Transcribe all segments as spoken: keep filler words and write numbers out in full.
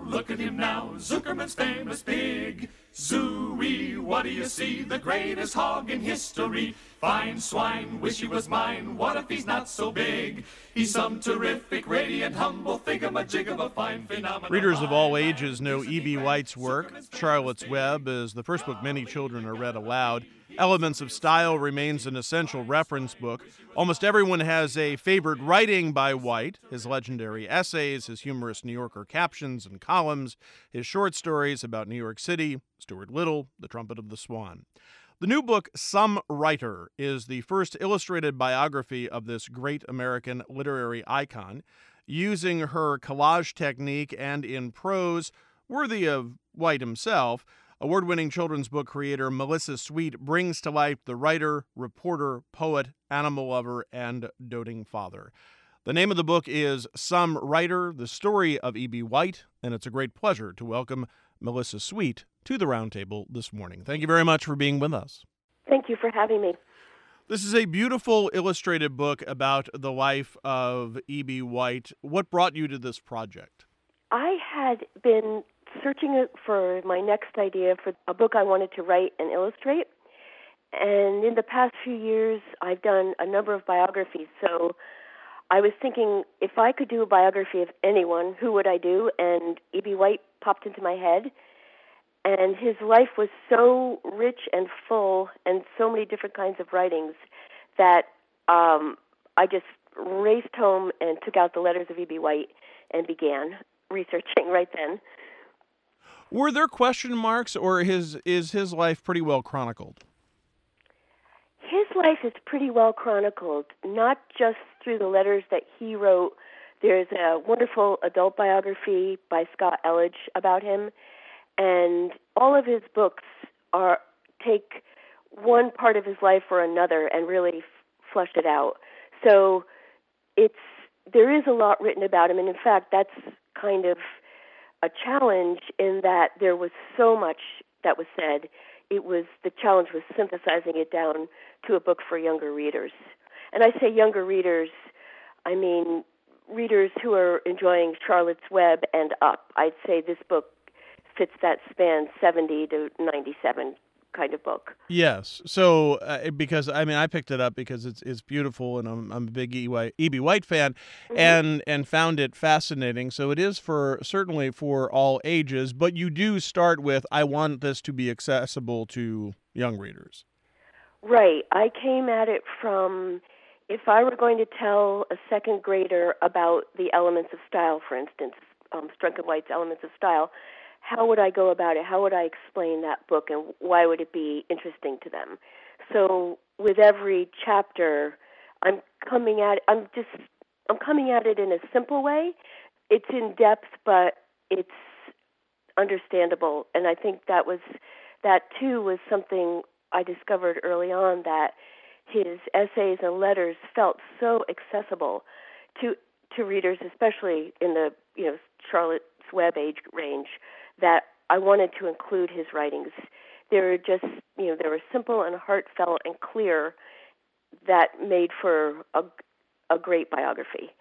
look at him now, Zuckerman's famous pig. Zooey, what do you see? The greatest hog in history. Fine swine, wish he was mine. What if he's not so big? He's some terrific, radiant, humble thingamajig of a fine phenomenon. Readers of all ages know E B. White's work. Charlotte's Web is the first book many children are read aloud. Elements of Style remains an essential reference book. Almost everyone has a favorite writing by White, his legendary essays, his humorous New Yorker captions and columns, his short stories about New York City, Stuart Little, The Trumpet of the Swan. The new book, Some Writer, is the first illustrated biography of this great American literary icon, using her collage technique and in prose worthy of White himself. Award-winning children's book creator Melissa Sweet brings to life the writer, reporter, poet, animal lover, and doting father. The name of the book is Some Writer, the story of E B. White, and it's a great pleasure to welcome Melissa Sweet to the Roundtable this morning. Thank you very much for being with us. Thank you for having me. This is a beautiful illustrated book about the life of E B. White. What brought you to this project? I had been searching for my next idea for a book I wanted to write and illustrate. And in the past few years, I've done a number of biographies. So I was thinking, if I could do a biography of anyone, who would I do? And E B. White popped into my head. And his life was so rich and full and so many different kinds of writings that um, I just raced home and took out the letters of E B. White and began researching right then. Were there question marks, or his is his life pretty well chronicled? His life is pretty well chronicled, not just through the letters that he wrote. There's a wonderful adult biography by Scott Elledge about him, and all of his books are take one part of his life or another and really f- flesh it out. So it's there is a lot written about him, and in fact, that's kind of a challenge in that there was so much that was said. It was the challenge was synthesizing it down to a book for younger readers. And I say younger readers, I mean readers who are enjoying Charlotte's Web and up. I'd say this book fits that span, seventy to ninety-seven kind of book. Yes. So, uh, because, I mean, I picked it up because it's it's beautiful, and I'm, I'm a big E B. White fan, mm-hmm. and and found it fascinating. So it is for, certainly for all ages, but you do start with, I want this to be accessible to young readers. Right. I came at it from, if I were going to tell a second grader about the elements of style, for instance, um, Strunk and White's Elements of Style, how would I go about it? How would I explain that book, and why would it be interesting to them? So with every chapter, I'm coming at it, I'm just I'm coming at it in a simple way. It's in depth, but it's understandable, and I think that was that too was something I discovered early on, that his essays and letters felt so accessible to to readers, especially in the you know Charlotte's Web age range, that I wanted to include his writings. They were just, you know, they were simple and heartfelt and clear, that made for a, a great biography.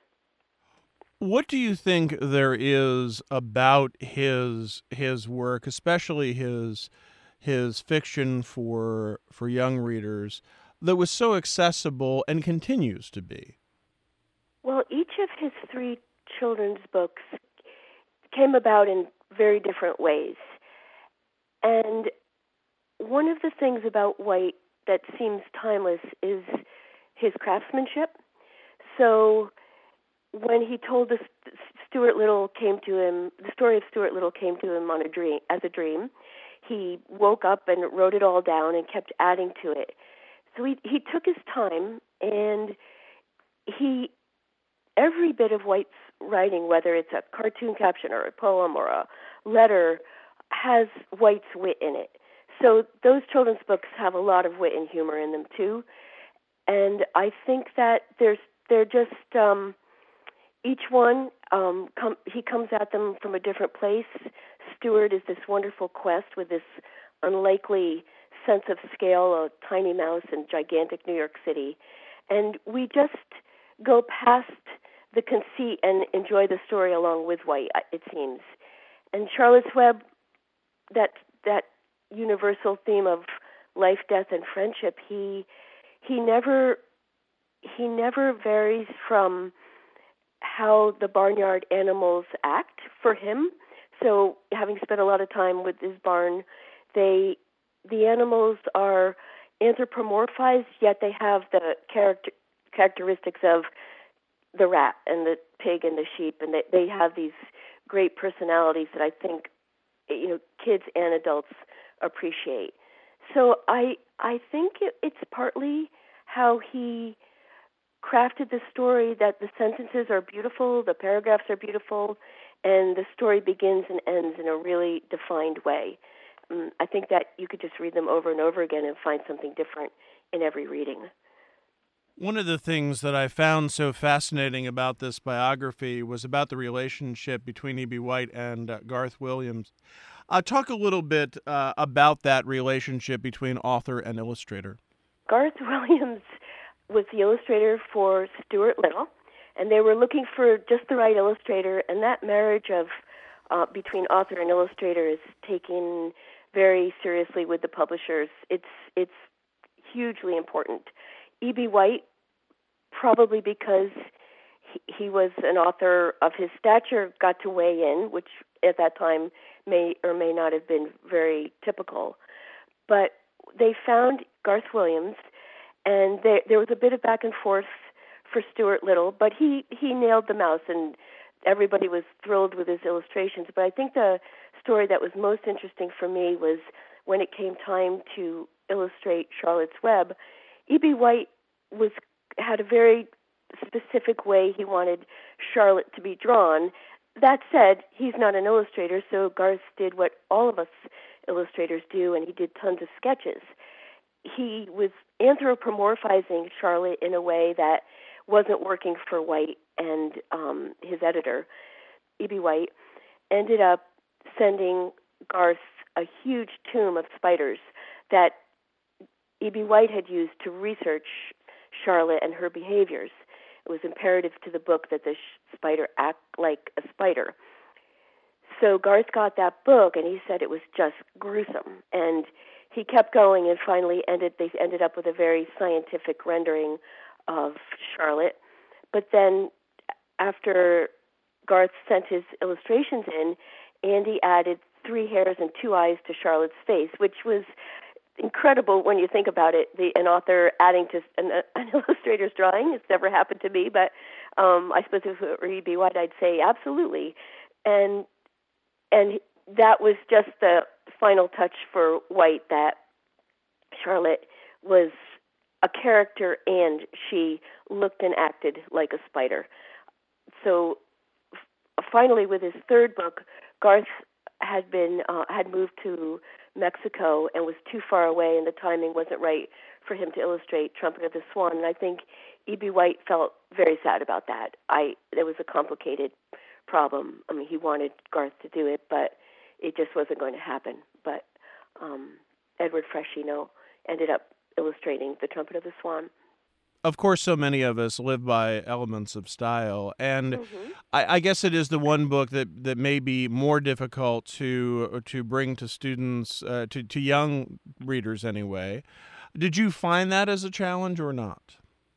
What do you think there is about his his work, especially his his fiction for for young readers, that was so accessible and continues to be? Well, each of his three children's books came about in very different ways. And one of the things about White that seems timeless is his craftsmanship. So when he told us Stuart Little came to him, the story of Stuart Little came to him on a dream, as a dream, he woke up and wrote it all down and kept adding to it. So he he took his time, and he every bit of White's writing, whether it's a cartoon caption or a poem or a letter, has White's wit in it. So those children's books have a lot of wit and humor in them too. And I think that there's they're just um, each one um, com- he comes at them from a different place. Stuart is this wonderful quest with this unlikely sense of scale, a tiny mouse in gigantic New York City, and we just go past the conceit and enjoy the story along with White, it seems. and Charlotte's Web, that that universal theme of life, death, and friendship, he he never he never varies from how the barnyard animals act for him. So, having spent a lot of time with his barn, they the animals are anthropomorphized, yet they have the character characteristics of the rat and the pig and the sheep, and they, they have these great personalities that I think, you know, kids and adults appreciate. So I I think it, it's partly how he crafted the story, that the sentences are beautiful, the paragraphs are beautiful, and the story begins and ends in a really defined way. Um, I think that you could just read them over and over again and find something different in every reading. One of the things that I found so fascinating about this biography was about the relationship between E B. White and uh, Garth Williams. Uh, talk a little bit uh, about that relationship between author and illustrator. Garth Williams was the illustrator for Stuart Little, and they were looking for just the right illustrator, and that marriage of uh, between author and illustrator is taken very seriously with the publishers. It's it's hugely important. E B. White, probably because he, he was an author of his stature, got to weigh in, which at that time may or may not have been very typical. But they found Garth Williams, and there, there was a bit of back and forth for Stuart Little, but he, he nailed the mouse, and everybody was thrilled with his illustrations. But I think the story that was most interesting for me was when it came time to illustrate Charlotte's Web. E B. White was had a very specific way he wanted Charlotte to be drawn. That said, he's not an illustrator, so Garth did what all of us illustrators do, and he did tons of sketches. He was anthropomorphizing Charlotte in a way that wasn't working for White, and um, his editor, E B. White, ended up sending Garth a huge tomb of spiders that E B. White had used to research Charlotte and her behaviors. It was imperative to the book that the sh- spider act like a spider. So Garth got that book, and he said it was just gruesome. And he kept going, and finally ended. They ended up with a very scientific rendering of Charlotte. But then, after Garth sent his illustrations in, Andy added three hairs and two eyes to Charlotte's face, which was incredible when you think about it. The an author adding to an, an illustrator's drawing. It's never happened to me, but um, I suppose if it were E B. White, I'd say absolutely. And and that was just the final touch for White, that Charlotte was a character and she looked and acted like a spider. So f- finally, with his third book, Garth had been uh, had moved to Mexico and was too far away, and the timing wasn't right for him to illustrate Trumpet of the Swan. And I think E B. White felt very sad about that. I there was a complicated problem. I mean, he wanted Garth to do it, but it just wasn't going to happen. But um, Edward Freshino ended up illustrating The Trumpet of the Swan. Of course, so many of us live by elements of style, and Mm-hmm. I, I guess it is the one book that, that may be more difficult to to bring to students, uh, to, to young readers anyway. Did you find that as a challenge or not?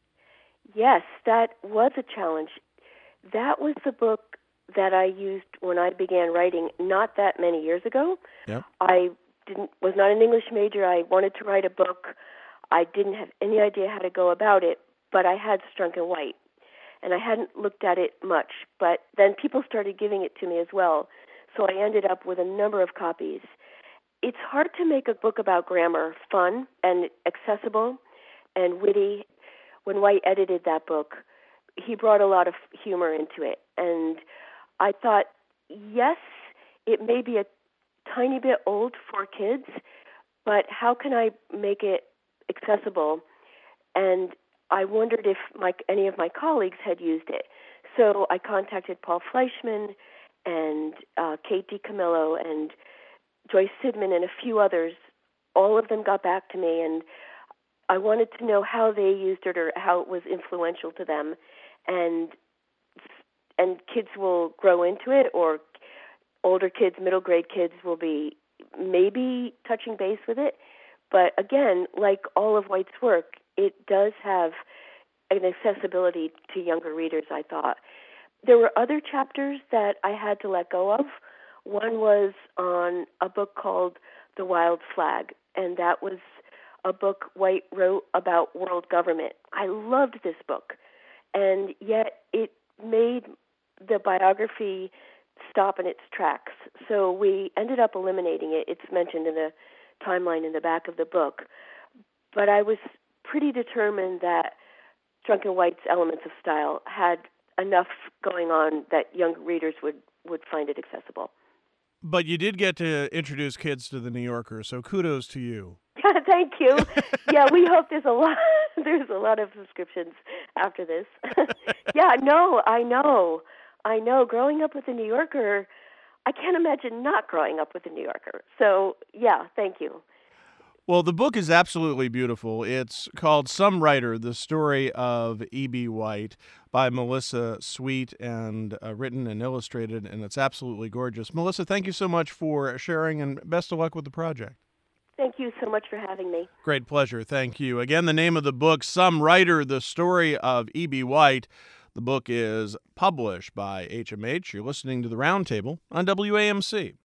Yes, that was a challenge. That was the book that I used when I began writing not that many years ago. Yep. I didn't was not an English major. I wanted to write a book. I didn't have any idea how to go about it, but I had Strunk and White, and I hadn't looked at it much. But then people started giving it to me as well, so I ended up with a number of copies. It's hard to make a book about grammar fun and accessible and witty. When White edited that book, he brought a lot of humor into it, and I thought, yes, it may be a tiny bit old for kids, but how can I make it accessible? And I wondered if my, any of my colleagues had used it. So I contacted Paul Fleischman and uh, Kate DiCamillo and Joyce Sidman and a few others. All of them got back to me, and I wanted to know how they used it or how it was influential to them. And and kids will grow into it, or older kids, middle grade kids will be maybe touching base with it. But again, like all of White's work, it does have an accessibility to younger readers, I thought. There were other chapters that I had to let go of. One was on a book called The Wild Flag, and that was a book White wrote about world government. I loved this book, and yet it made the biography stop in its tracks. So we ended up eliminating it. It's mentioned in the timeline in the back of the book. But I was pretty determined that Drunken White's Elements of Style had enough going on that young readers would, would find it accessible. But you did get to introduce kids to the New Yorker, so kudos to you. Thank you. Yeah, we hope there's a lot there's a lot of subscriptions after this. Yeah, no, I know. I know. Growing up with the New Yorker, I can't imagine not growing up with the New Yorker. So, yeah, thank you. Well, the book is absolutely beautiful. It's called Some Writer, The Story of E B. White by Melissa Sweet, and uh, written and illustrated, and it's absolutely gorgeous. Melissa, thank you so much for sharing, and best of luck with the project. Thank you so much for having me. Great pleasure. Thank you. Again, the name of the book, Some Writer, The Story of E B. White. The book is published by H M H. You're listening to The Roundtable on W A M C.